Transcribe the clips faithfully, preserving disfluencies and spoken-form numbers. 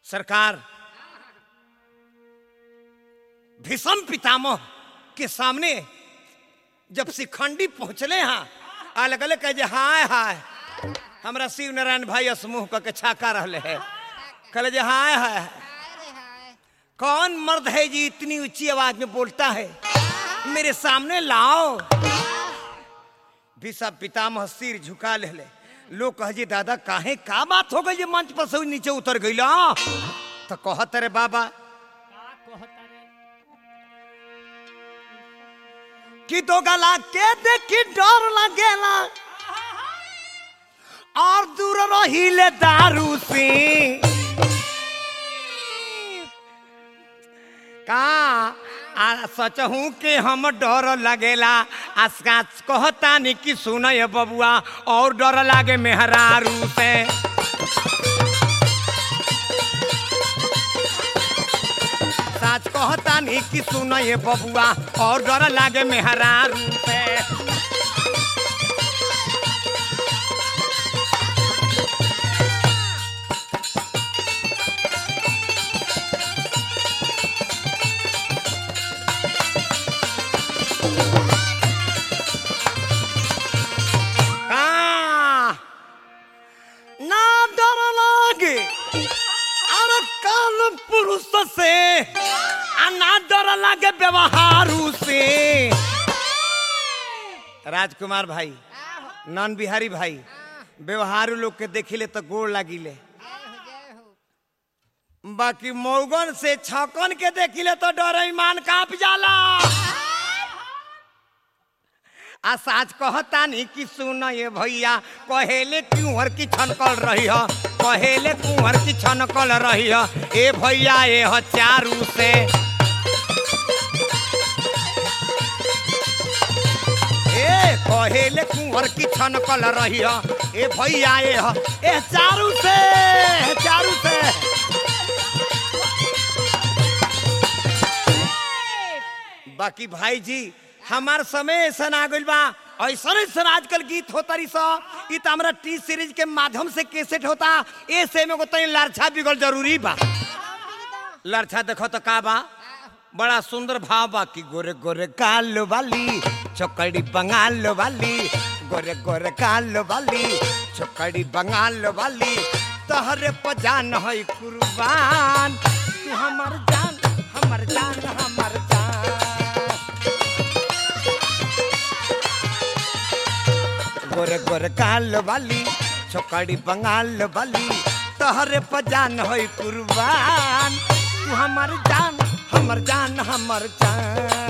सरकार भीष्म पितामह के सामने जब शिखंडी पहुंचले हाँ अलग अलग कहे हाय हाय हमरा शिव नारायण भाई समूह के छाका रहले है कहे जे हाय हाय कौन मर्द है जी इतनी ऊंची आवाज में बोलता है मेरे सामने लाओ। भीष्म पितामह सिर झुका ले ले लोग कहे दादा काहे का बात हो गई मंच पर से नीचे उतर गई तो कहत रे बाबा कि तो गला के देखी डर लगेला और दूर रहिले दारू से का आ सच हूँ कि हम डर लगेला आसका कहता नहीं कि सुनय बबुआ और डर लागे मेहरारू से सच कहता नहीं कि सुनय बबुआ और डर लागे मेहरारू से पुरुष से ना डर लगे व्यवहारू से। राजकुमार भाई नन बिहारी भाई व्यवहारू लोग के देखिले तो गोड़ लागिले बाकी मौगन से छकन के देखिले तो डर ईमान कांप जाला। आ साच कहता नहीं कि सुन ये भैया कहेले कुंवर की छनकल रही है कहेले कुंवर की छनकल रही है ए भैया ये ह चारू से ए कहेले कुंवर की छनकल रही है ए भैया ये ह ए चारू से चारू से बाकी भाई जी हमार समय ऐसा आ गई बा ऐसा ऐसा आजकल गीत होता रही सा इ त हमरा टी सीरीज के माध्यम से कैसेट होता ऐसे में को तई लरछा बिगल जरूरी बा। लरछा देखो तो का बा बड़ा सुंदर भाव बा कि गोरे गोरे काल वाली चौकड़ी बंगाल वाली गोरे गोरे काल वाली चौकड़ी बंगाल वाली तहरे पजान है कुर्बान तू हमर जान हमर जान हमर जान गोरे गोरे काल वाली चौकड़ी बंगाल वाली तहरे पजान है कुर्बान तू हमर जान हमर जान हमर जान।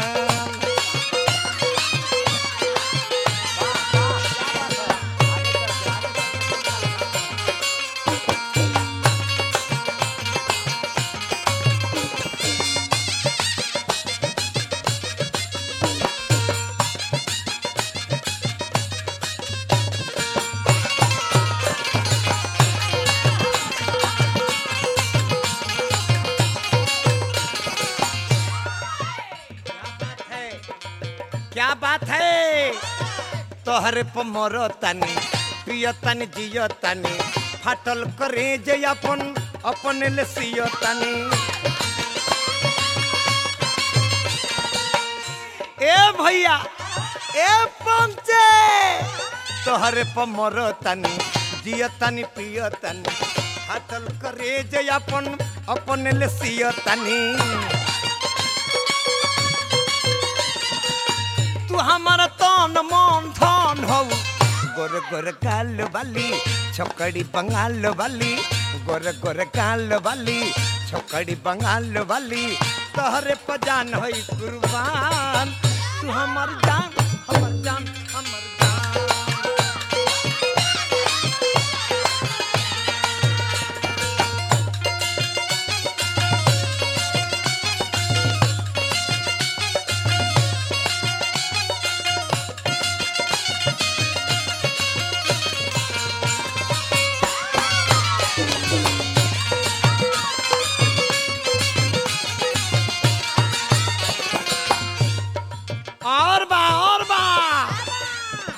क्या बात है तोहरे पमरो तनी प्रिय तनी जियो तनी फाटल करे जे अपन अपन ले सियो तनी ए भैया ए पंचे तोहरे पमरो तनी जियो तनी प्रिय तनी फाटल करे जे अपन अपन ले सियो तनी हमारा तन मन धन हो गोरे गोरे काल वाली छकड़ी बंगाल वाली गोरे गोरे काल वाली छकड़ी बंगाल वाली तहरे पजान है कुर्बान तू हमर जान हमर जान हमर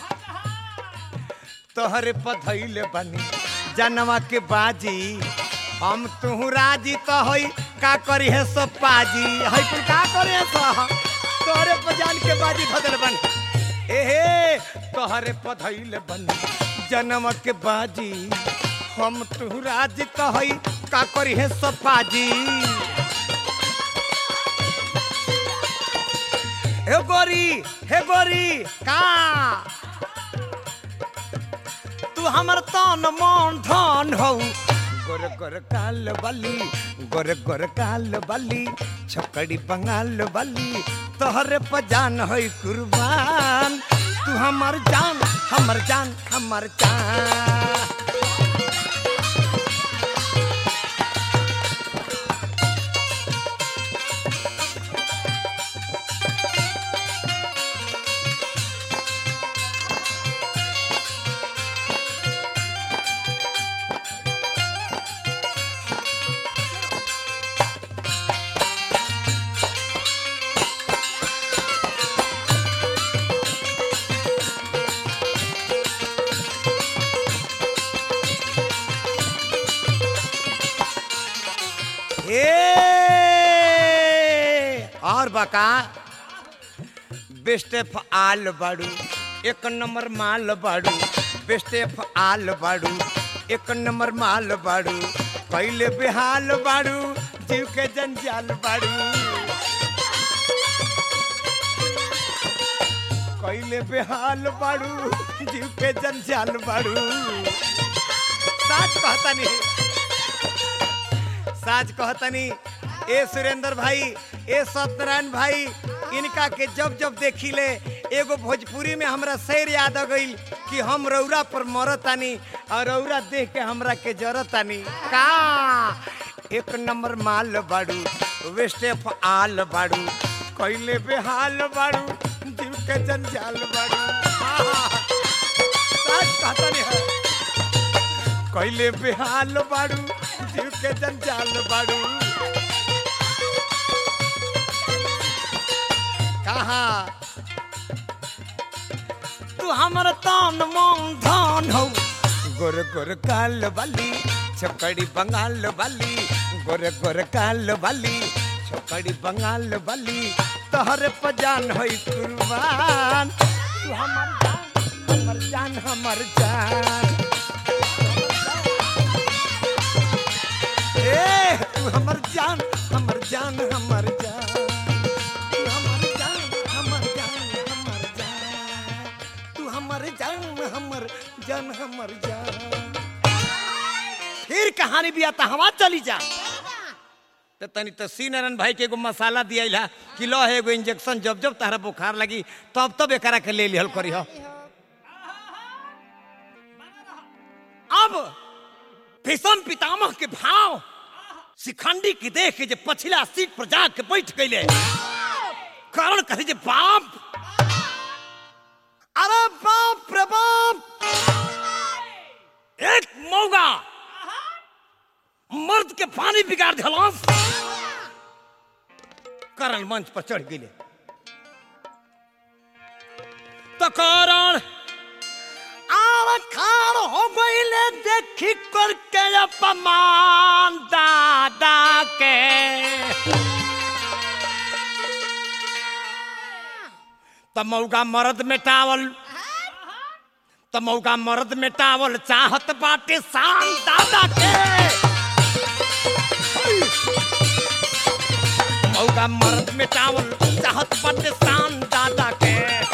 तोहरे पधैले बनी जनवा के बाजी हम तू राजी तो होई का करी है सो पाजी है कुल का करे है सो तोरे पजान के बाजी धदल बन एहे तोहरे पधइल बन जन्म के बाजी हम तू राजी तो होई का करी है सो पाजी हे गोरी हे गोरी का तू हमर तन मन धन हो गोर गोर काल बली गोर गोर काल बली छकड़ी बंगाल बली तोहरे पजान है कुर्बान तू हमर जान हमर जान हमर जान और बका बेस्टेफ आल बाड़ू एक नंबर माल बाड़ू बेस्टेफ आल बाड़ू एक नंबर माल बाड़ू पहले बेहाल बाड़ू जीव के जंजाल बाड़ू पहले बेहाल बाड़ू जीव के जंजाल बाड़ू साच कहता नहीं साच कहता नहीं ए सुरेंद्र भाई ए सत्यनारायण भाई इनका के जब जब देखी ले एगो भोजपुरी में हमरा शेर याद आ गई कि हम रौरा पर मरतानी और रौरा देख के हमरा के जरतानी का एक नंबर माल बाड़ू वेस्टेफ आल बाड़ू कइले बेहाल बाड़ू जीव के जंजाल बाड़ू सच कहता नहीं है कइले बेहाल बाड़ू जीव के जंजाल बाड़ू कहा तू हमर तन मन धन हो गोर गोर काल वाली छकड़ी बंगाल वाली गोर गोर काल वाली छकड़ी बंगाल वाली तोहरे पजान होई कुर्बान तू हमर जान हमर जान हमर जान ए तू हमर जान हमर जान हमर जान हमर जान हमर जान फिर कहानी भी आता हवा चली जा तो तनी तो सी नारायण भाई के एगो मसाला दिया कि लो है एगो इंजेक्शन जब जब तारा बुखार लगी तब तब एकरा के ले लिहल करी हो अब भीषम पितामह के भाव शिखंडी की देख के जे पछिला सीट पर जाके बैठ गईले कारण कहे जे बाप अरे बाप रे बाप एक मौगा मर्द के पानी बिगाड़ दिलस करण मंच पर चढ़ गए तो करण आखाड़ हो गईले देखी करके अपमान दादा के तमौगा मर्द मेटावल तमौगा मर्द मेटावल चाहत बाटे शान दादा के मौगा मर्द मेटावल चाहत बाटे शान दादा के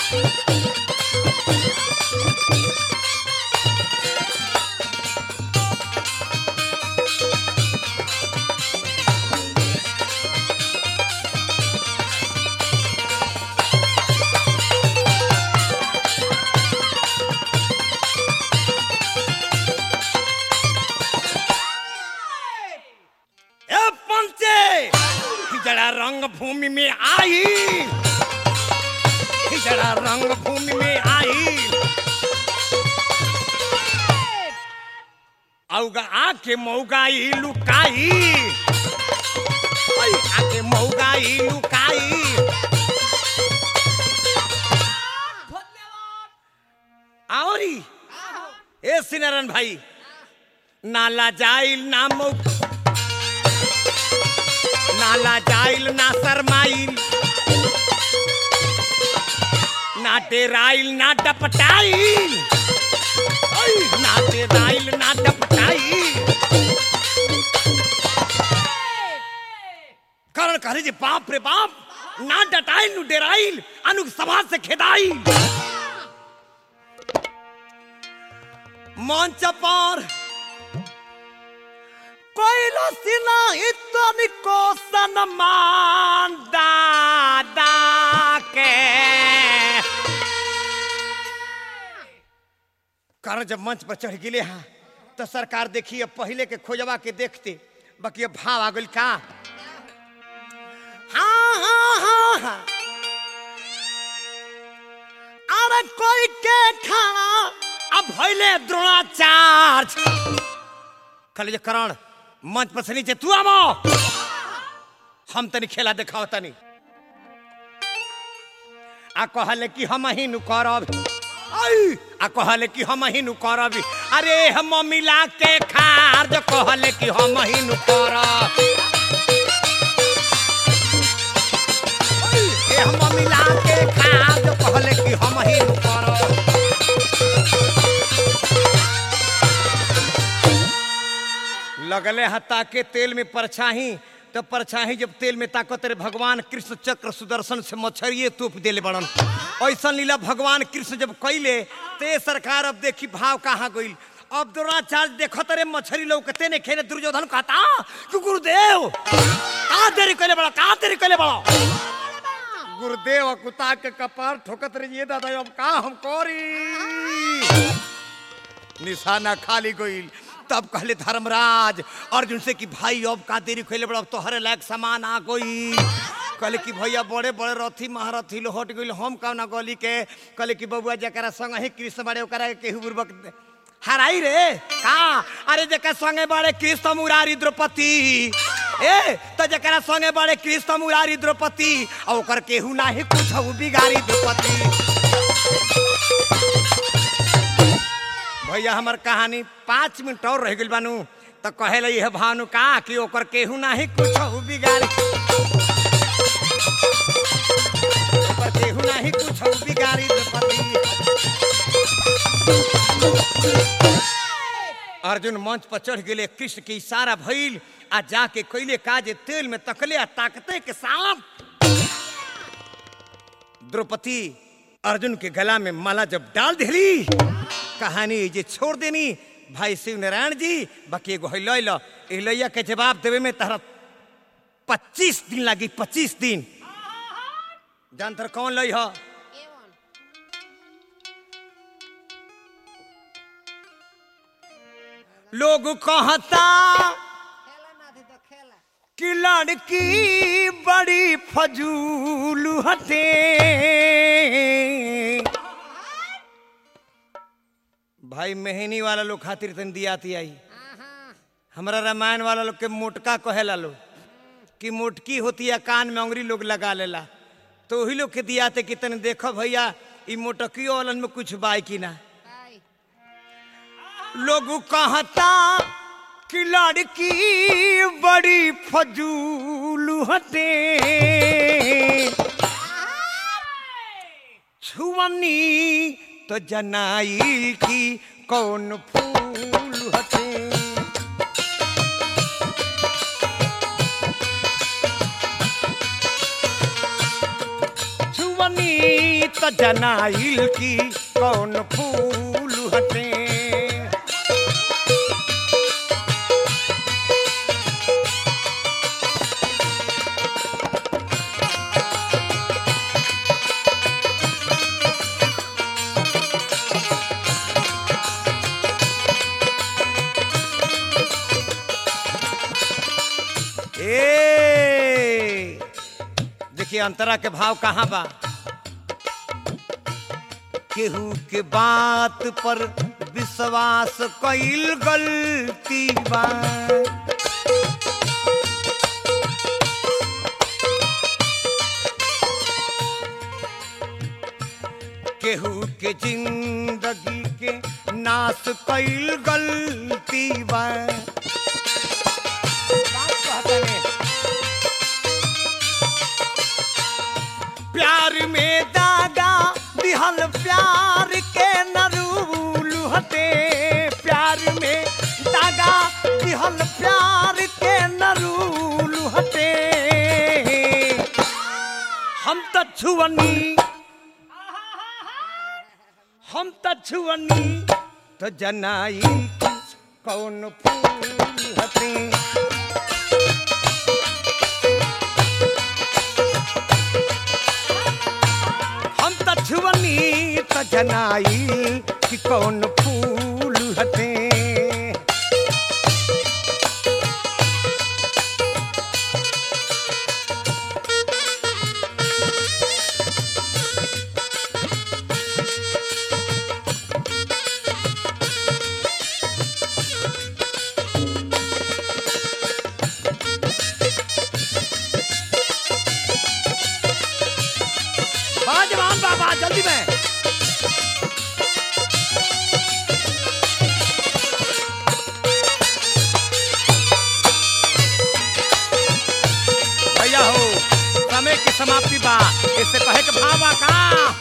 रंग भूमि में आई जरा रंग भूमि में आई औगा आके मौगाई लुकाई आके मौगाई लुकाई औरी ए सिनारन भाई नाला जाइल ना मौ नाला जाइल ना शरमाइल ना डेराइल ना डपटाइल ना डेराइल ना डपटाइल कारण कहे जे बाप रे बाप ना डटाइल नु डेराइल अनु समाज से खेदाइल मंच पर कोइलो सिना इतनी को सन्मान दादा के कारण जब मंच पर चढ़ गिले हाँ तो सरकार देखी अब पहले के खोजवा के देखते बाकी अब भाव आ गल का हाँ हाँ हाँ हाँ अरे कोई के खाना अब भइले द्रोणाचार्य कल जे करण मंच पर से नीचे तू आवो हम तनी खेला देखाओ तनी आ कहले कि हम ही नु करब आ कहले कि हम ही नु करब अरे हम मिला के खार जो कहले कि हम ही नु करब ए हम मिला के खार जो कहले कि हम ही नु करब लगले हता के तेल में परछाही तो परछाही जब तेल में ताकत रे भगवान कृष्ण चक्र सुदर्शन से मछरिए तूप देले बड़न ऐसा लीला भगवान कृष्ण जब कैले ते सरकार अब देखी भाव कहाँ गई अब द्रोणाचार्य देखत रे मछरी लौकते ने खेने दुर्योधन कहता कि गुरुदेव का देरी कैले बड़ा का देरी कैले बड़ा गुरुदेव कुत्ता के कपार ठोकत रे ये दादा अब का हम करी निशाना खाली गई तब कहले धर्मराज अर्जुन से कि भाई अब का देरी कैले बड़ा तोहरे लायक सामान आ गई कहले कि भैया बड़े बड़े रथी महारथी लो हट गई हम का ना गली के कहले कि बबुआ जरा संग ही कृष्ण बड़े ओकरा केहू बुर्बक हराई रे का अरे जरा संगे बड़े कृष्ण मुरारी द्रौपदी ए तो जरा संगे बड़े कृष्ण मुरारी द्रौपदी और ओकर केहू ना ही कुछ बिगाड़ी द्रौपदी भैया हमार कहानी पाँच मिनट और रह गई बानू तो कहे लई है भानु का कि ओकर केहू ना ही कुछ बिगाड़ी ओकर केहू ना ही कुछ बिगाड़ी अर्जुन मंच पर चढ़ गए कृष्ण के इशारा भइल आ जाके कैले काजे तेल में तकले आ ताकते के साथ द्रौपदी अर्जुन के गला में माला जब डाल दिली कहानी जे छोड़ देनी भाई शिव नारायण जी बाकी एगो हिलैला हिलैया के जवाब देवे में तहरा पच्चीस दिन लगी पच्चीस दिन जानतर कौन लई ह लोग कहता कि लड़की बड़ी फजूल हटे भाई मेहनी वाला लोग खातिर तन दियाती आई हमारा रामायण वाला लोग के मोटका कहेला लो कि मोटकी होती है कान में अंगुरी लोग लगा लेला तो वही लोग के दियाते कि तन देखो भैया ई मोटकी वालन में कुछ बाई की ना लोग कहता कि लड़की बड़ी फजूल हटे छुअनी तो जनाई की कौन फूल हटे छुअनी तो जनाई की कौन फूल हटे देखिए अंतरा के भाव कहाँ बा केहू के बात पर विश्वास कईल गलती बा केहू के जिंदगी के नाश कईल गलती बा छुअनी हम त छुअनी तो जनाई कौन फूल हते हम त छुअनी तो जनाई कि कौन फूल हते जवान बाबा जल्दी में भैया हो समय की समाप्ति बा इससे कहे के भावा का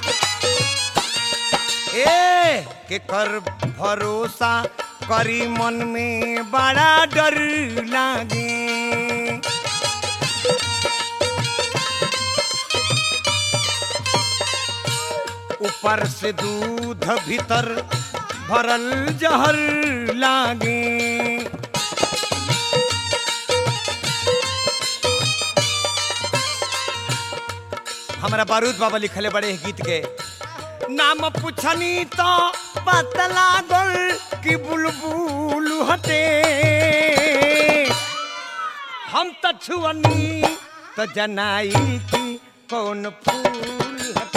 ए के कर भरोसा करी मन में बड़ा डर लागे ऊपर से दूध भीतर भरल जहर लागे हमारा बारूद बाबा लिखले बड़े गीत के नाम पूछनी तो पतला गोल की बुलबुल हटे हम तो छुअनी तो जनाई की कौन फूल हटे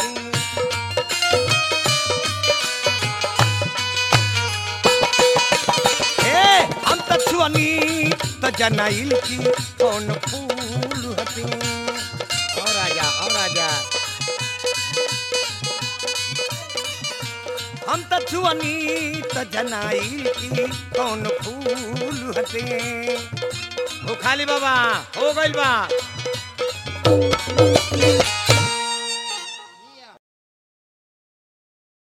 हम तो छुअनी तो जनाइल की कौन फूल हती और राजा और राजा हम तो छुअनी तो जनाइल की कौन फूल हती हो खाली बाबा हो गइल बा